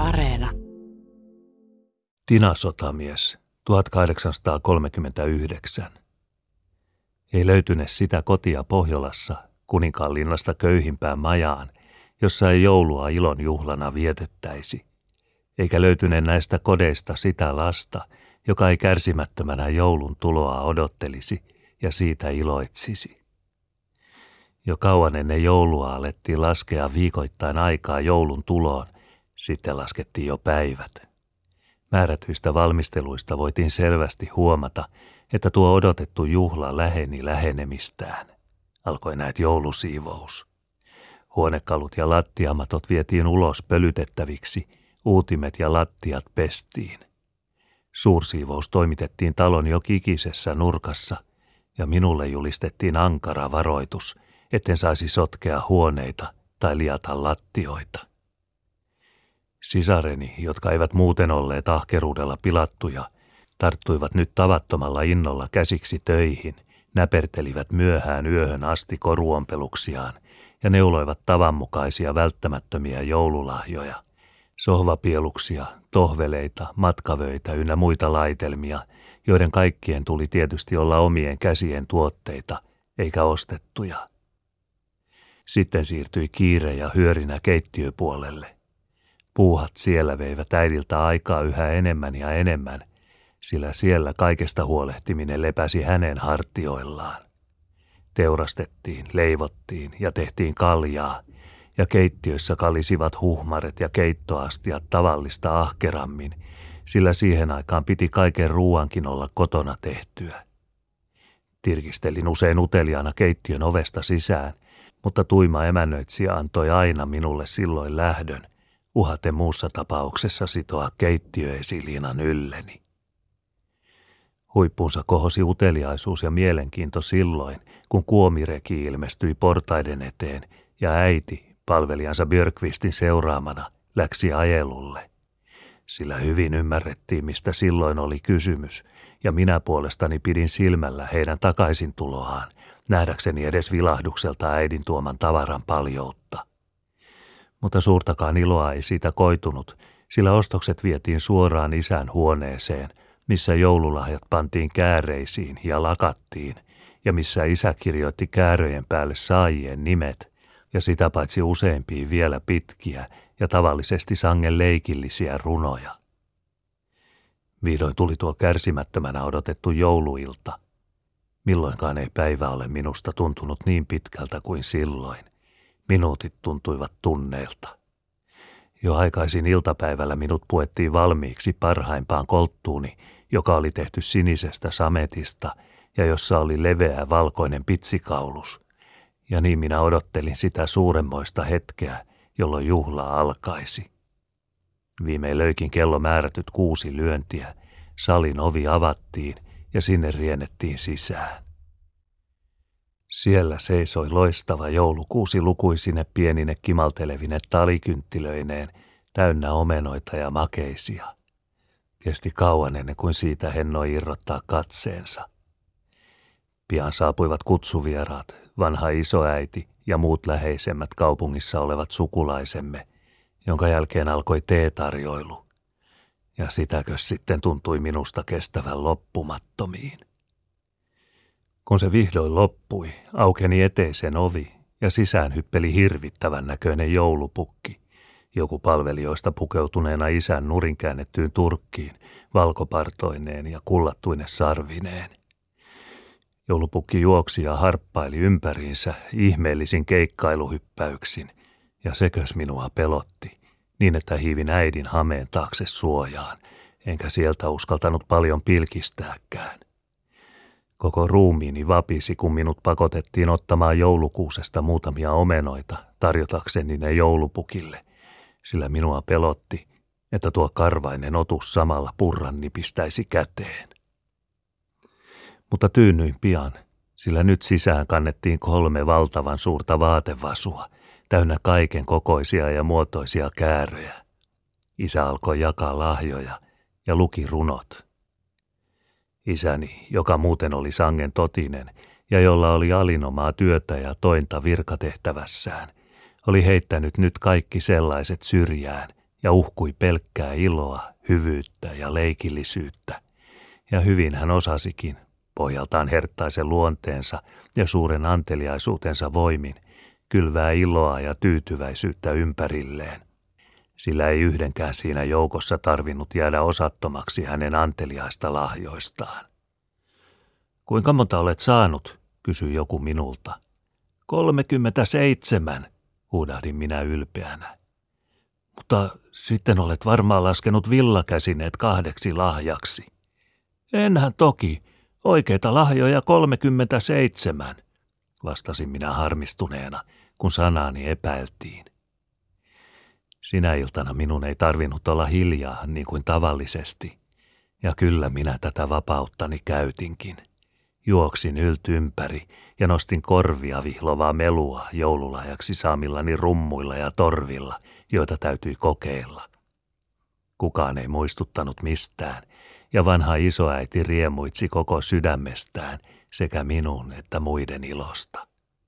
Areena. Tina-sotamies, 1839. Ei löytyne sitä kotia Pohjolassa, Kuninkaanlinnasta köyhimpään majaan, jossa ei joulua ilon juhlana vietettäisi. Eikä löytyne näistä kodeista sitä lasta, joka ei kärsimättömänä joulun tuloa odottelisi ja siitä iloitsisi. Jo kauan ennen joulua alettiin laskea viikoittain aikaa joulun tuloon, sitten laskettiin jo päivät. Määrätyistä valmisteluista voitiin selvästi huomata, että tuo odotettu juhla läheni lähenemistään. Alkoi näet joulusiivous. Huonekalut ja lattiamatot vietiin ulos pölytettäviksi, uutimet ja lattiat pestiin. Suursiivous toimitettiin talon jokikisessä nurkassa, ja minulle julistettiin ankara varoitus, etten saisi sotkea huoneita tai liata lattioita. Sisareni, jotka eivät muuten olleet ahkeruudella pilattuja, tarttuivat nyt tavattomalla innolla käsiksi töihin, näpertelivät myöhään yöhön asti koruompeluksiaan ja neuloivat tavanmukaisia välttämättömiä joululahjoja, sohvapieluksia, tohveleita, matkavöitä ynnä muita laitelmia, joiden kaikkien tuli tietysti olla omien käsien tuotteita, eikä ostettuja. Sitten siirtyi kiire ja hyörinä keittiöpuolelle. Puuhat siellä veivät äidiltä aikaa yhä enemmän ja enemmän, sillä siellä kaikesta huolehtiminen lepäsi hänen hartioillaan. Teurastettiin, leivottiin ja tehtiin kaljaa, ja keittiössä kalisivat huhmaret ja keittoastiat tavallista ahkerammin, sillä siihen aikaan piti kaiken ruuankin olla kotona tehtyä. Tirkistelin usein uteliaana keittiön ovesta sisään, mutta tuima emännöitsijä antoi aina minulle silloin lähdön, uhaten muussa tapauksessa sitoa keittiöesiliinan ylleni. Huippuunsa kohosi uteliaisuus ja mielenkiinto silloin, kun kuomireki ilmestyi portaiden eteen ja äiti, palvelijansa Björkvistin seuraamana, läksi ajelulle. Sillä hyvin ymmärrettiin, mistä silloin oli kysymys, ja minä puolestani pidin silmällä heidän takaisintuloaan, nähdäkseni edes vilahdukselta äidin tuoman tavaran paljoutta. Mutta suurtakaan iloa ei siitä koitunut, sillä ostokset vietiin suoraan isän huoneeseen, missä joululahjat pantiin kääreisiin ja lakattiin, ja missä isä kirjoitti kääröjen päälle saajien nimet, ja sitä paitsi useampiin vielä pitkiä ja tavallisesti sangen leikillisiä runoja. Vihdoin tuli tuo kärsimättömänä odotettu jouluilta. Milloinkaan ei päivä ole minusta tuntunut niin pitkältä kuin silloin. Minuutit tuntuivat tunneilta. Jo aikaisin iltapäivällä minut puettiin valmiiksi parhaimpaan kolttuuni, joka oli tehty sinisestä sametista ja jossa oli leveä valkoinen pitsikaulus. Ja niin minä odottelin sitä suuremmoista hetkeä, jolloin juhla alkaisi. Viimein löikin kello määrätyt 6 lyöntiä, salin ovi avattiin ja sinne riennettiin sisään. Siellä seisoi loistava joulukuusi lukuisine pienine kimaltelevine talikynttilöineen, täynnä omenoita ja makeisia. Kesti kauan ennen kuin siitä hennoi irrottaa katseensa. Pian saapuivat kutsuvieraat, vanha isoäiti ja muut läheisemmät kaupungissa olevat sukulaisemme, jonka jälkeen alkoi teetarjoilu. Ja sitäkös sitten tuntui minusta kestävän loppumattomiin. Kun se vihdoin loppui, aukeni eteisen ovi ja sisään hyppeli hirvittävän näköinen joulupukki, joku palvelijoista pukeutuneena isän nurin käännettyyn turkkiin, valkopartoineen ja kullattuine sarvineen. Joulupukki juoksi ja harppaili ympäriinsä ihmeellisin keikkailuhyppäyksin, ja sekös minua pelotti, niin että hiivin äidin hameen taakse suojaan, enkä sieltä uskaltanut paljon pilkistääkään. Koko ruumiini vapisi, kun minut pakotettiin ottamaan joulukuusesta muutamia omenoita tarjotakseni ne joulupukille, sillä minua pelotti, että tuo karvainen otus samalla purran nipistäisi käteen. Mutta tyynnyin pian, sillä nyt sisään kannettiin 3 valtavan suurta vaatevasua, täynnä kaiken kokoisia ja muotoisia kääröjä. Isä alkoi jakaa lahjoja ja luki runot. Isäni, joka muuten oli sangen totinen ja jolla oli alinomaa työtä ja tointa virkatehtävässään, oli heittänyt nyt kaikki sellaiset syrjään ja uhkui pelkkää iloa, hyvyyttä ja leikillisyyttä. Ja hyvin hän osasikin, pohjaltaan herttaisen luonteensa ja suuren anteliaisuutensa voimin, kylvää iloa ja tyytyväisyyttä ympärilleen. Sillä ei yhdenkään siinä joukossa tarvinnut jäädä osattomaksi hänen anteliaista lahjoistaan. Kuinka monta olet saanut, kysyi joku minulta. 37, huudahdin minä ylpeänä. Mutta sitten olet varmaan laskenut villakäsineet 2 lahjaksi. Enhän toki, oikeita lahjoja 37, vastasin minä harmistuneena, kun sanaani epäiltiin. Sinä iltana minun ei tarvinnut olla hiljaa niin kuin tavallisesti, ja kyllä minä tätä vapauttani käytinkin. Juoksin ympäri ja nostin korvia vihlovaa melua joululahjaksi saamillani rummuilla ja torvilla, joita täytyi kokeilla. Kukaan ei muistuttanut mistään, ja vanha isoäiti riemuitsi koko sydämestään sekä minun että muiden ilosta.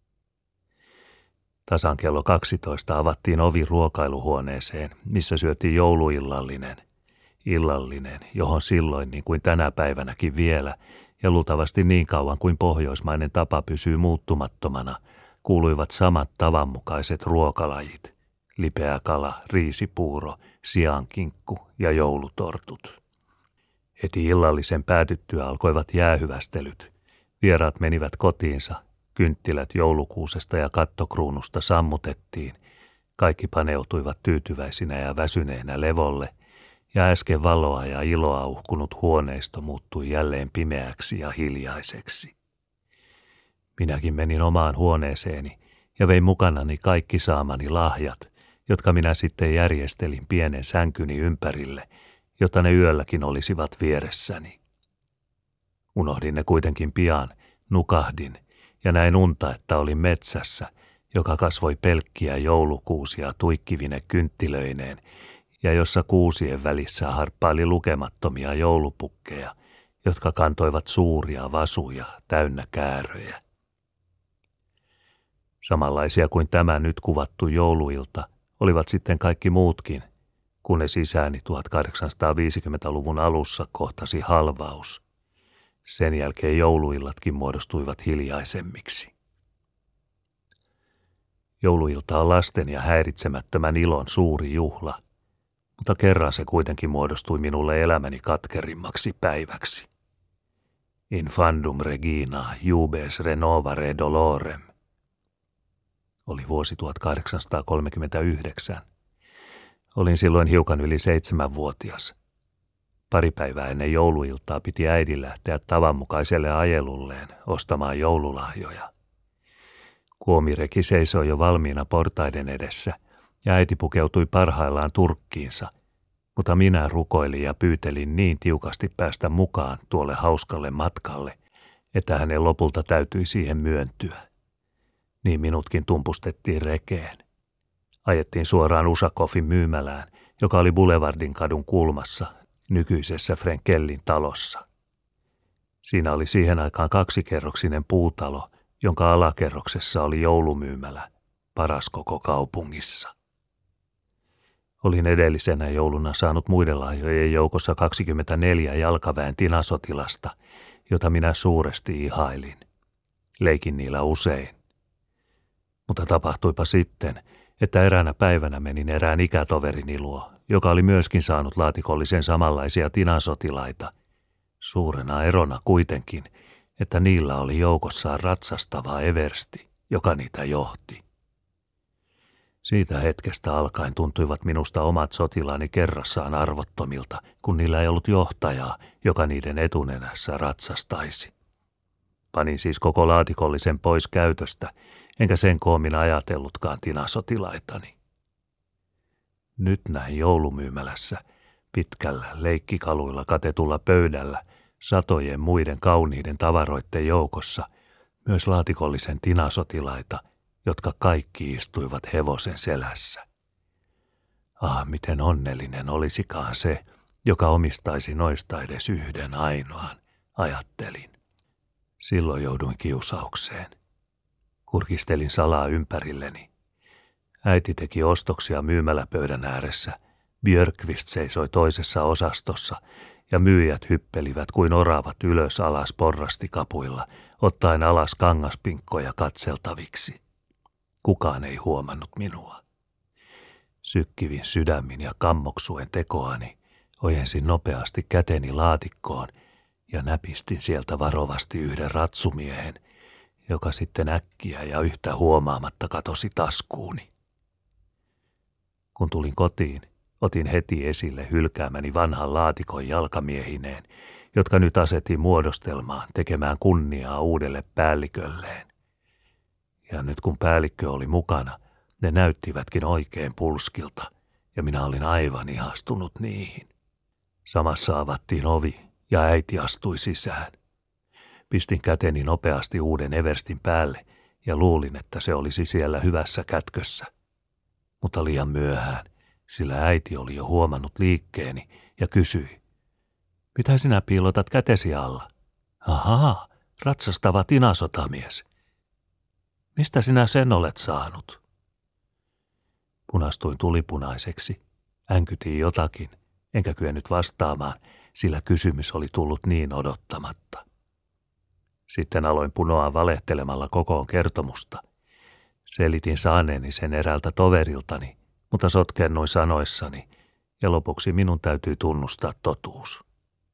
Tasan kello 12 avattiin ovi ruokailuhuoneeseen, missä syötiin jouluillallinen. Illallinen, johon silloin niin kuin tänä päivänäkin vielä, ja luultavasti niin kauan kuin pohjoismainen tapa pysyy muuttumattomana, kuuluivat samat tavanmukaiset ruokalajit, lipeä kala, riisipuuro, siankinkku ja joulutortut. Heti illallisen päätyttyä alkoivat jäähyvästelyt. Vieraat menivät kotiinsa, kynttilät joulukuusesta ja kattokruunusta sammutettiin, kaikki paneutuivat tyytyväisinä ja väsyneinä levolle, ja äsken valoa ja iloa uhkunut huoneisto muuttui jälleen pimeäksi ja hiljaiseksi. Minäkin menin omaan huoneeseeni ja vein mukanani kaikki saamani lahjat, jotka minä sitten järjestelin pienen sänkyni ympärille, jotta ne yölläkin olisivat vieressäni. Unohdin ne kuitenkin pian, nukahdin ja näin unta, että olin metsässä, joka kasvoi pelkkiä joulukuusia tuikkivine kynttilöineen, ja jossa kuusien välissä harppaili lukemattomia joulupukkeja, jotka kantoivat suuria vasuja täynnä kääröjä. Samanlaisia kuin tämä nyt kuvattu jouluilta olivat sitten kaikki muutkin, kunnes isäni 1850-luvun alussa kohtasi halvaus. Sen jälkeen jouluillatkin muodostuivat hiljaisemmiksi. Jouluilta on lasten ja häiritsemättömän ilon suuri juhla, mutta kerran se kuitenkin muodostui minulle elämäni katkerimmaksi päiväksi. Infandum regina jubes renovare dolorem. Oli vuosi 1839. Olin silloin hiukan yli 7-vuotias. Pari päivää ennen jouluiltaa piti äidin lähteä tavanmukaiselle ajelulleen ostamaan joululahjoja. Kuomireki seisoi jo valmiina portaiden edessä, ja äiti pukeutui parhaillaan turkkiinsa, mutta minä rukoilin ja pyytelin niin tiukasti päästä mukaan tuolle hauskalle matkalle, että hänen lopulta täytyi siihen myöntyä. Niin minutkin tumpustettiin rekeen. Ajettiin suoraan Usakoffin myymälään, joka oli Boulevardin kadun kulmassa, nykyisessä Frenkellin talossa. Siinä oli siihen aikaan 2-kerroksinen puutalo, jonka alakerroksessa oli joulumyymälä, paras koko kaupungissa. Olin edellisenä jouluna saanut muiden lahjojen joukossa 24 jalkaväen tinasotilasta, jota minä suuresti ihailin. Leikin niillä usein. Mutta tapahtuipa sitten, että eräänä päivänä menin erään ikätoverini luo, joka oli myöskin saanut laatikollisen samanlaisia tinasotilaita. Suurena erona kuitenkin, että niillä oli joukossaan ratsastava eversti, joka niitä johti. Siitä hetkestä alkaen tuntuivat minusta omat sotilaani kerrassaan arvottomilta, kun niillä ei ollut johtajaa, joka niiden etunenässä ratsastaisi. Panin siis koko laatikollisen pois käytöstä, enkä sen koomin ajatellutkaan tinasotilaitani. Nyt näin joulumyymälässä, pitkällä leikkikaluilla katetulla pöydällä, satojen muiden kauniiden tavaroiden joukossa, myös laatikollisen tinasotilaita, jotka kaikki istuivat hevosen selässä. Miten onnellinen olisikaan se, joka omistaisi noista edes yhden ainoan, ajattelin. Silloin jouduin kiusaukseen. Kurkistelin salaa ympärilleni. Äiti teki ostoksia myymäläpöydän ääressä, Björkvist seisoi toisessa osastossa ja myyjät hyppelivät kuin oravat ylös alas porrastikapuilla, ottaen alas kangaspinkkoja katseltaviksi. Kukaan ei huomannut minua. Sykkivin sydämin ja kammoksuen tekoani ojensin nopeasti käteni laatikkoon ja näpistin sieltä varovasti yhden ratsumiehen, joka sitten äkkiä ja yhtä huomaamatta katosi taskuuni. Kun tulin kotiin, otin heti esille hylkäämäni vanhan laatikon jalkamiehineen, jotka nyt asetin muodostelmaan tekemään kunniaa uudelle päällikölleen. Ja nyt kun päällikkö oli mukana, ne näyttivätkin oikein pulskilta, ja minä olin aivan ihastunut niihin. Samassa avattiin ovi, ja äiti astui sisään. Pistin käteni nopeasti uuden everstin päälle, ja luulin, että se olisi siellä hyvässä kätkössä. Mutta liian myöhään, sillä äiti oli jo huomannut liikkeeni ja kysyi, mitä sinä piilotat kätesi alla? Ahaa, ratsastava tinasotamies. Mistä sinä sen olet saanut? Punastuin tulipunaiseksi, änkytin jotakin, enkä kyennyt vastaamaan, sillä kysymys oli tullut niin odottamatta. Sitten aloin punoa valehtelemalla kokoon kertomusta. Selitin saaneeni sen eräältä toveriltani, mutta sotkennuin sanoissani, ja lopuksi minun täytyi tunnustaa totuus.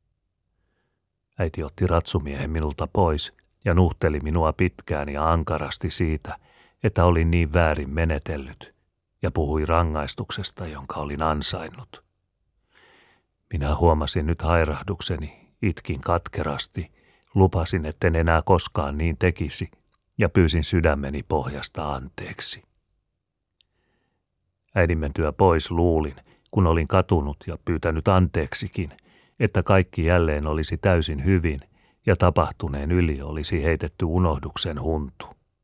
Äiti otti ratsumiehen minulta pois ja nuhteli minua pitkään ja ankarasti siitä, että olin niin väärin menetellyt, ja puhui rangaistuksesta, jonka olin ansainnut. Minä huomasin nyt hairahdukseni, itkin katkerasti, lupasin, etten enää koskaan niin tekisi, ja pyysin sydämeni pohjasta anteeksi. Äidin mentyä pois luulin, kun olin katunut ja pyytänyt anteeksikin, että kaikki jälleen olisi täysin hyvin ja tapahtuneen yli olisi heitetty unohduksen huntu.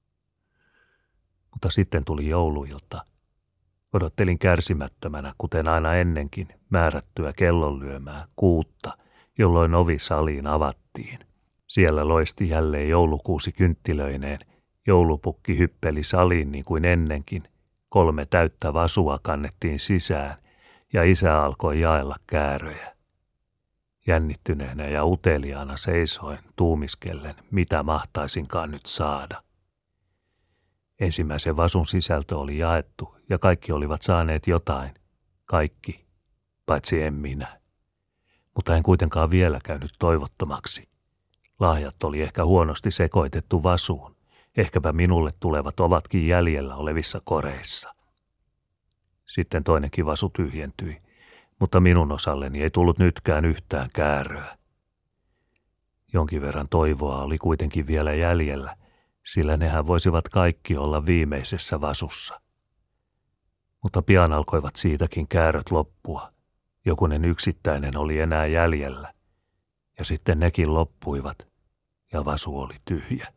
Mutta sitten tuli jouluilta. Odottelin kärsimättömänä, kuten aina ennenkin, määrättyä kellonlyömää 6, jolloin ovi saliin avattiin. Siellä loisti jälleen joulukuusi kynttilöineen, joulupukki hyppeli saliin niin kuin ennenkin, 3 täyttä vasua kannettiin sisään ja isä alkoi jaella kääröjä. Jännittyneenä ja uteliaana seisoin tuumiskellen, mitä mahtaisinkaan nyt saada. Ensimmäisen vasun sisältö oli jaettu ja kaikki olivat saaneet jotain. Kaikki, paitsi en minä. Mutta en kuitenkaan vielä käynyt toivottomaksi. Lahjat oli ehkä huonosti sekoitettu vasuun. Ehkäpä minulle tulevat ovatkin jäljellä olevissa koreissa. Sitten toinenkin vasu tyhjentyi, mutta minun osalleni ei tullut nytkään yhtään kääröä. Jonkin verran toivoa oli kuitenkin vielä jäljellä, sillä nehän voisivat kaikki olla viimeisessä vasussa. Mutta pian alkoivat siitäkin kääröt loppua. Jokunen yksittäinen oli enää jäljellä, ja sitten nekin loppuivat, ja vasu oli tyhjä.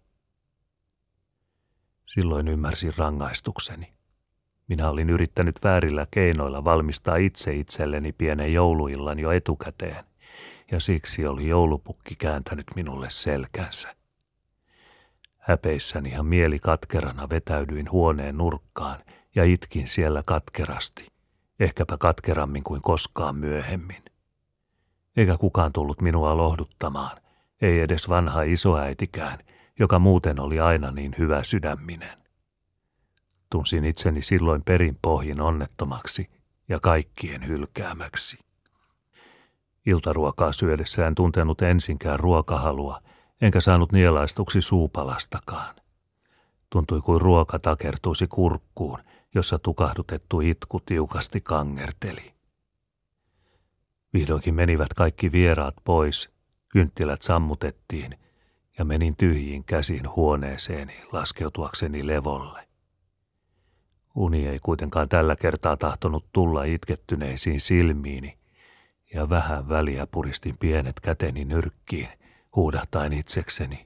Silloin ymmärsin rangaistukseni. Minä olin yrittänyt väärillä keinoilla valmistaa itse itselleni pienen jouluillan jo etukäteen, ja siksi oli joulupukki kääntänyt minulle selkänsä. Häpeissäni ja mieli katkerana vetäydyin huoneen nurkkaan ja itkin siellä katkerasti, ehkäpä katkerammin kuin koskaan myöhemmin. Eikä kukaan tullut minua lohduttamaan, ei edes vanha isoäitikään, joka muuten oli aina niin hyvä sydäminen. Tunsin itseni silloin perin pohjin onnettomaksi ja kaikkien hylkäämäksi. Iltaruokaa syödessä en tuntenut ensinkään ruokahalua, enkä saanut nielaistuksi suupalastakaan. Tuntui kuin ruoka takertuisi kurkkuun, jossa tukahdutettu itku tiukasti kangerteli. Vihdoinkin menivät kaikki vieraat pois, kynttilät sammutettiin ja menin tyhjiin käsin huoneeseeni laskeutuakseni levolle. Uni ei kuitenkaan tällä kertaa tahtonut tulla itkettyneisiin silmiini, ja vähän väliä puristin pienet käteni nyrkkiin, huudahtain itsekseni.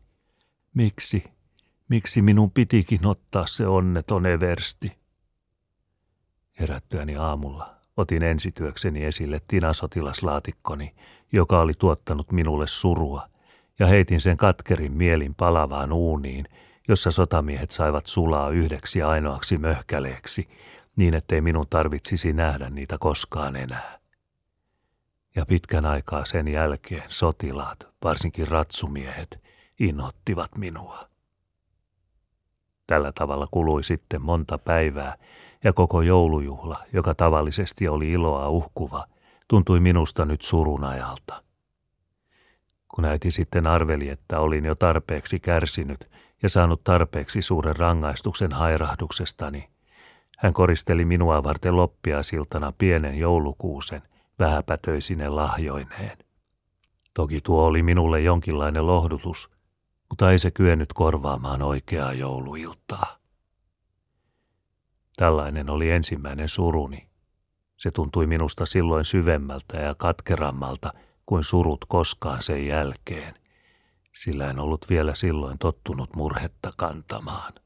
Miksi minun pitikin ottaa se onneton eversti? Herättyäni aamulla otin ensityökseni esille tinasotilaslaatikkoni, joka oli tuottanut minulle surua, ja heitin sen katkerin mielin palavaan uuniin, jossa sotamiehet saivat sulaa yhdeksi ainoaksi möhkäleeksi, niin ettei minun tarvitsisi nähdä niitä koskaan enää. Ja pitkän aikaa sen jälkeen sotilaat, varsinkin ratsumiehet, inhottivat minua. Tällä tavalla kului sitten monta päivää, ja koko joulujuhla, joka tavallisesti oli iloa uhkuva, tuntui minusta nyt surun ajalta. Kun äiti sitten arveli, että olin jo tarpeeksi kärsinyt ja saanut tarpeeksi suuren rangaistuksen hairahduksestani, hän koristeli minua varten loppiaisiltana pienen joulukuusen vähäpätöisine lahjoineen. Toki tuo oli minulle jonkinlainen lohdutus, mutta ei se kyennyt korvaamaan oikeaa jouluiltaa. Tällainen oli ensimmäinen suruni. Se tuntui minusta silloin syvemmältä ja katkerammalta kuin surut koskaan sen jälkeen, sillä en ollut vielä silloin tottunut murhetta kantamaan.